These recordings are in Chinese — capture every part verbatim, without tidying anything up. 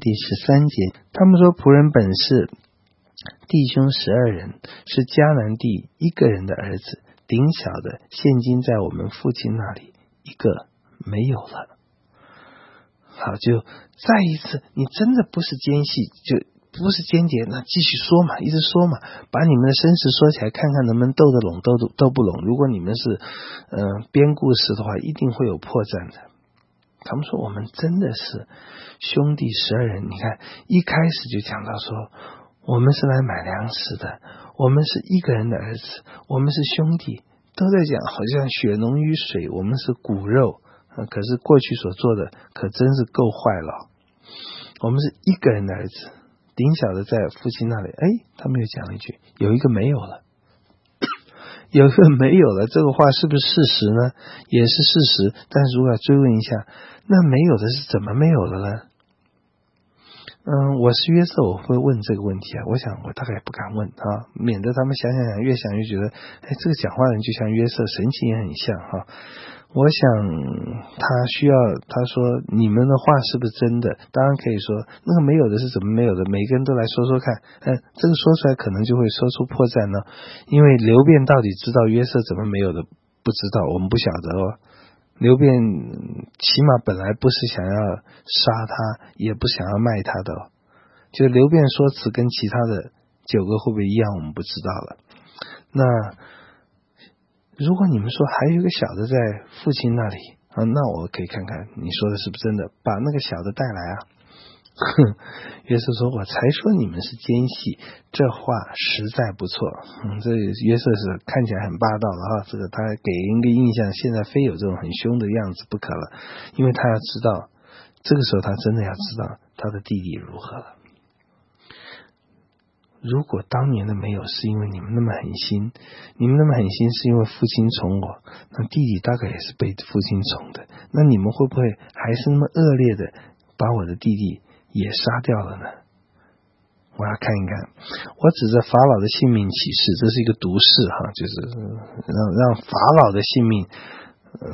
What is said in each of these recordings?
第十三节，他们说仆人本是弟兄十二人，是迦南地一个人的儿子，顶小的现今在我们父亲那里，一个没有了。好，就再一次，你真的不是奸细，就不是间谍，那继续说嘛，一直说嘛，把你们的身世说起来，看看能不能斗得拢，斗斗不拢。如果你们是嗯、呃、编故事的话，一定会有破绽的。他们说我们真的是兄弟十二人，你看一开始就讲到说，我们是来买粮食的，我们是一个人的儿子，我们是兄弟，都在讲好像血浓于水，我们是骨肉。可是过去所做的可真是够坏了。我们是一个人的儿子，顶小的在父亲那里，哎，他们又讲了一句，有一个没有了。有一个没有了，这个话是不是事实呢？也是事实，但是如果要追问一下，那没有的是怎么没有了呢？嗯，我是约瑟，我会问这个问题啊。我想我大概也不敢问啊，免得他们想想想，越想越觉得，哎，这个讲话人就像约瑟，神情也很像哈。我想他需要，他说你们的话是不是真的？当然可以说，那个没有的是怎么没有的？每个人都来说说看，嗯，这个说出来可能就会说出破绽呢。因为流便到底知道约瑟怎么没有的，不知道，我们不晓得哦。流便起码本来不是想要杀他，也不想要卖他的哦。就流便说辞跟其他的九个会不会一样，我们不知道了。那如果你们说还有一个小的在父亲那里啊，那我可以看看你说的是不是真的，把那个小的带来啊。约瑟说，我才说你们是奸细，这话实在不错。嗯，这约瑟是看起来很霸道了哈，这个他给人一个印象，现在非有这种很凶的样子不可了，因为他要知道，这个时候他真的要知道他的弟弟如何了。如果当年的没有是因为你们那么狠心，你们那么狠心是因为父亲宠我，那弟弟大概也是被父亲宠的，那你们会不会还是那么恶劣的把我的弟弟也杀掉了呢？我要看一看，我指着法老的性命起誓，这是一个毒誓哈，就是让让法老的性命，呃，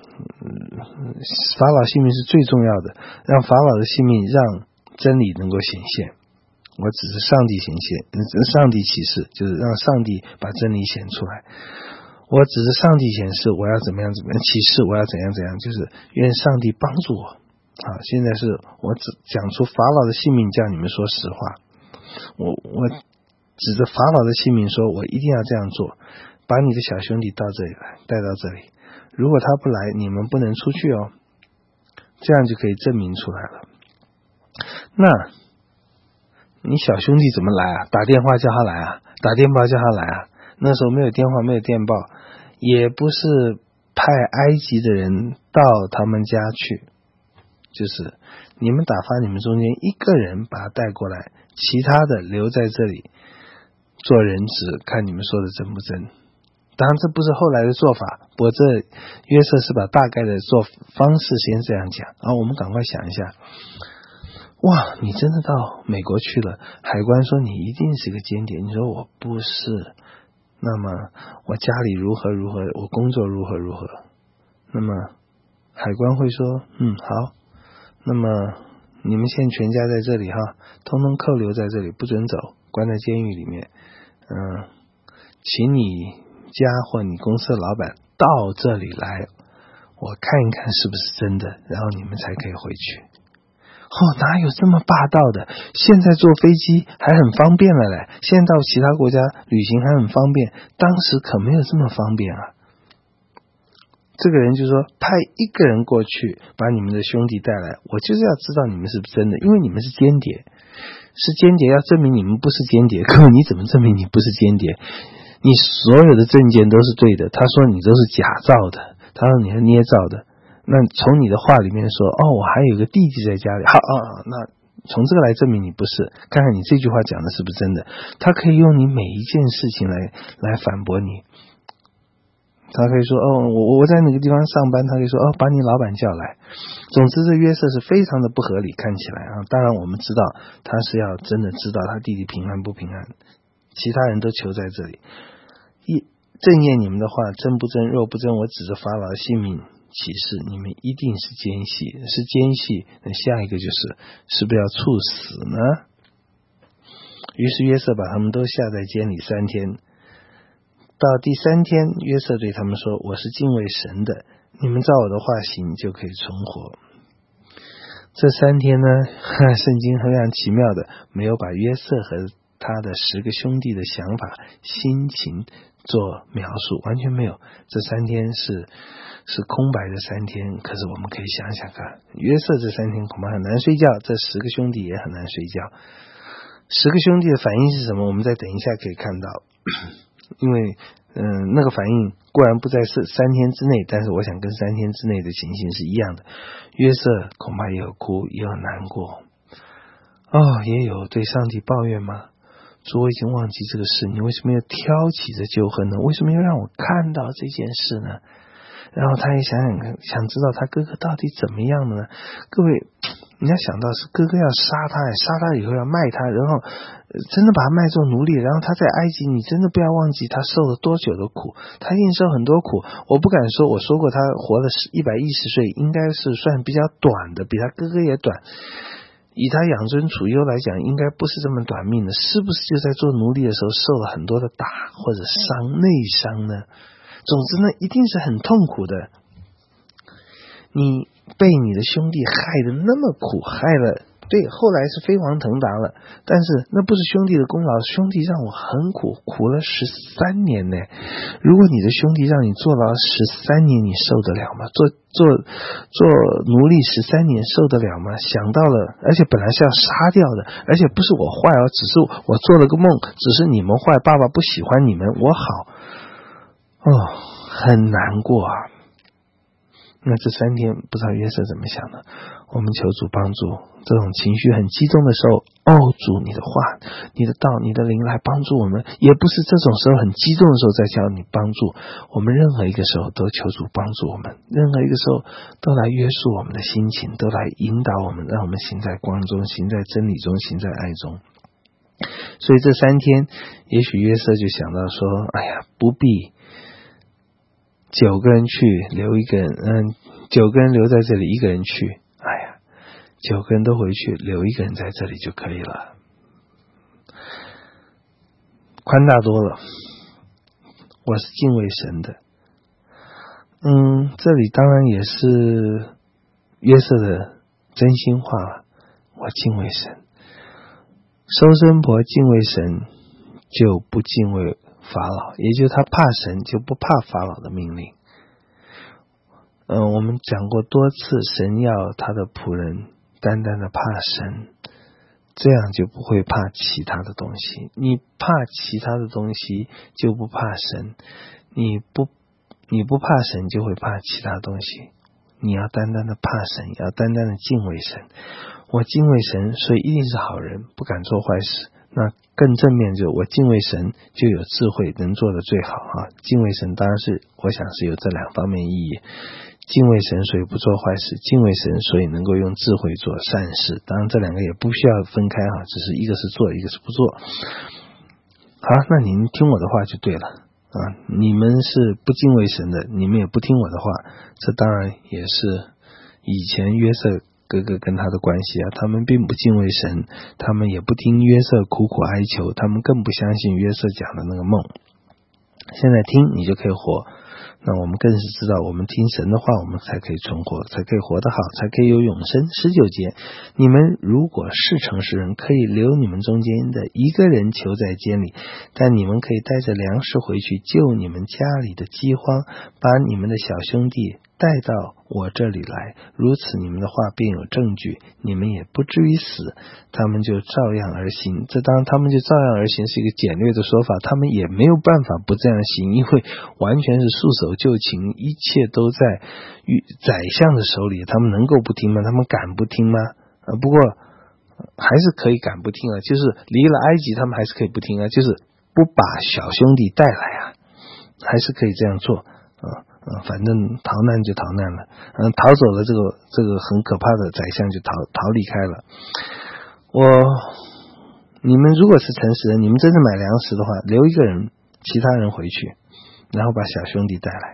法老性命是最重要的，让法老的性命让真理能够显现。我只是上帝显现，上帝启示，就是让上帝把真理显出来。我只是上帝显示，我要怎么样怎么样启示，我要怎样怎样，就是愿上帝帮助我。啊，现在是我只讲出法老的性命，叫你们说实话。我我指着法老的性命说，我一定要这样做，把你的小兄弟到这里来，带到这里。如果他不来，你们不能出去哦。这样就可以证明出来了。那你小兄弟怎么来啊？打电话叫他来啊，打电报叫他来啊。那时候没有电话，没有电报，也不是派埃及的人到他们家去，就是你们打发你们中间一个人把他带过来，其他的留在这里做人质，看你们说的真不真。当然这不是后来的做法，不过这约瑟是把大概的做方式先这样讲啊。我们赶快想一下，哇，你真的到美国去了，海关说你一定是个间谍，你说我不是，那么我家里如何如何，我工作如何如何，那么海关会说嗯好，那么你们现在全家在这里哈，通通扣留在这里，不准走，关在监狱里面。嗯，请你家或你公司的老板到这里来，我看一看是不是真的，然后你们才可以回去。哦，哪有这么霸道的？现在坐飞机还很方便了嘞，现在到其他国家旅行还很方便，当时可没有这么方便啊。这个人就说，派一个人过去把你们的兄弟带来，我就是要知道你们是不是真的，因为你们是间谍，是间谍要证明你们不是间谍。可你怎么证明你不是间谍？你所有的证件都是对的，他说你都是假造的，他说你是捏造的，那从你的话里面说，哦，我还有个弟弟在家里，好啊，那从这个来证明你不是，看看你这句话讲的是不是真的。他可以用你每一件事情来来反驳你。他可以说，哦，我我在哪个地方上班，他可以说，哦，把你老板叫来。总之这约瑟是非常的不合理，看起来啊。当然我们知道他是要真的知道他弟弟平安不平安，其他人都求在这里。一正验你们的话，真不真，若不真，我指着法老的性命启示你们一定是奸细，是奸细，那下一个就是是不是要处死呢？于是约瑟把他们都下在监里三天。到第三天，约瑟对他们说，我是敬畏神的，你们照我的话行，就可以存活。这三天呢，圣经非常奇妙的没有把约瑟和他的十个兄弟的想法心情做描述，完全没有。这三天是是空白的三天，可是我们可以想想看，约瑟这三天恐怕很难睡觉，这十个兄弟也很难睡觉。十个兄弟的反应是什么？我们再等一下可以看到，因为嗯、呃，那个反应固然不在是三天之内，但是我想跟三天之内的情形是一样的。约瑟恐怕也有哭，也有难过，哦，也有对上帝抱怨吗？主，我已经忘记这个事，你为什么要挑起这旧恨呢？为什么要让我看到这件事呢？然后他也想想看，想知道他哥哥到底怎么样了呢？各位，你要想到是哥哥要杀他，杀他以后要卖他，然后、呃、真的把他卖做奴隶，然后他在埃及，你真的不要忘记他受了多久的苦，他一定受很多苦。我不敢说，我说过他活了一百一十岁，应该是算比较短的，比他哥哥也短。以他养尊处优来讲，应该不是这么短命的，是不是就在做奴隶的时候受了很多的打或者伤内伤呢？总之呢，一定是很痛苦的。你被你的兄弟害得那么苦，害了，对，后来是飞黄腾达了，但是那不是兄弟的功劳，兄弟让我很苦，苦了十三年呢。如果你的兄弟让你坐牢十三年，你受得了吗？做做做奴隶十三年受得了吗？想到了，而且本来是要杀掉的，而且不是我坏哦，只是我做了个梦，只是你们坏，爸爸不喜欢你们，我好。哦，很难过啊。那这三天不知道约瑟怎么想的，我们求主帮助。这种情绪很激动的时候，哦，主你的话，你的道，你的灵来帮助我们，也不是这种时候很激动的时候再叫你帮助我们，任何一个时候都求主帮助我们，任何一个时候都来约束我们的心情，都来引导我们，让我们行在光中，行在真理中，行在爱中。所以这三天也许约瑟就想到说，哎呀，不必九个人去留一个人，嗯，九个人留在这里，一个人去，哎呀，九个人都回去，留一个人在这里就可以了，宽大多了。我是敬畏神的，嗯，这里当然也是约瑟的真心话了。我敬畏神，收生婆敬畏神，就不敬畏法老，也就是他怕神，就不怕法老的命令。嗯、呃，我们讲过多次，神要他的仆人单单的怕神，这样就不会怕其他的东西。你怕其他的东西，就不怕神。你不你不怕神，就会怕其他东西。你要单单的怕神，要单单的敬畏神。我敬畏神，所以一定是好人，不敢做坏事。那更正面就我敬畏神，就有智慧，能做的最好啊！敬畏神当然是，我想是有这两方面意义。敬畏神，所以不做坏事；敬畏神，所以能够用智慧做善事。当然这两个也不需要分开哈，只是一个是做，一个是不做。好，那您听我的话就对了啊！你们是不敬畏神的，你们也不听我的话，这当然也是以前约瑟哥哥跟他的关系啊，他们并不敬畏神，他们也不听约瑟苦苦哀求，他们更不相信约瑟讲的那个梦。现在听你就可以活，那我们更是知道，我们听神的话，我们才可以存活，才可以活得好，才可以有永生。十九节，你们如果是诚实人，可以留你们中间的一个人囚在监里，但你们可以带着粮食回去，救你们家里的饥荒，把你们的小兄弟带到我这里来，如此你们的话便有证据，你们也不至于死。他们就照样而行。这当然他们就照样而行是一个简略的说法，他们也没有办法不这样行，因为完全是束手就擒，一切都在宰相的手里，他们能够不听吗？他们敢不听吗？呃、不过还是可以敢不听啊，就是离了埃及他们还是可以不听啊，就是不把小兄弟带来啊，还是可以这样做啊。嗯，反正逃难就逃难了，嗯，逃走了这个这个很可怕的宰相就逃逃离开了。我，你们如果是诚实人，你们真的买粮食的话，留一个人，其他人回去，然后把小兄弟带来，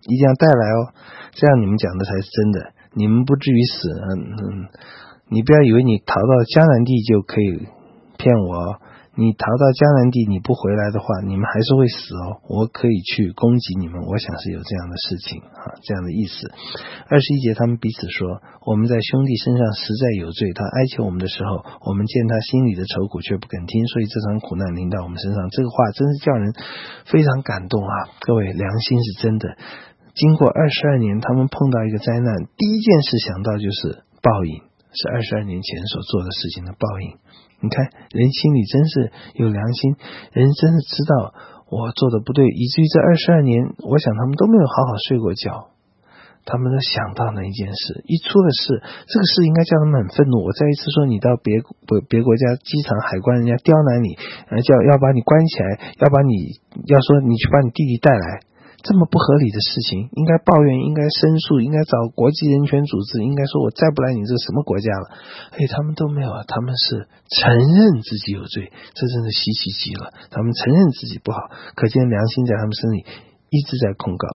一定要带来哦，这样你们讲的才是真的，你们不至于死。嗯嗯，你不要以为你逃到迦南地就可以骗我哦，你逃到迦南地你不回来的话，你们还是会死哦，我可以去攻击你们，我想是有这样的事情啊，这样的意思。二十一节，他们彼此说，我们在兄弟身上实在有罪，他哀求我们的时候，我们见他心里的愁苦却不肯听，所以这场苦难临到我们身上。这个话真是叫人非常感动啊，各位，良心是真的。经过二十二年，他们碰到一个灾难，第一件事想到就是报应，是二十二年前所做的事情的报应。你看，人心里真是有良心，人真的知道我做的不对，以至于这二十二年，我想他们都没有好好睡过觉，他们都想到那一件事，一出了事，这个事应该叫他们很愤怒。我再一次说，你到别别国家机场海关，人家刁难你，呃，叫要把你关起来，要把你要说你去把你弟弟带来。这么不合理的事情，应该抱怨，应该申诉，应该找国际人权组织，应该说我再不来你这什么国家了。哎，他们都没有啊，他们是承认自己有罪，这真的稀奇极了。他们承认自己不好，可见良心在他们身里一直在控告。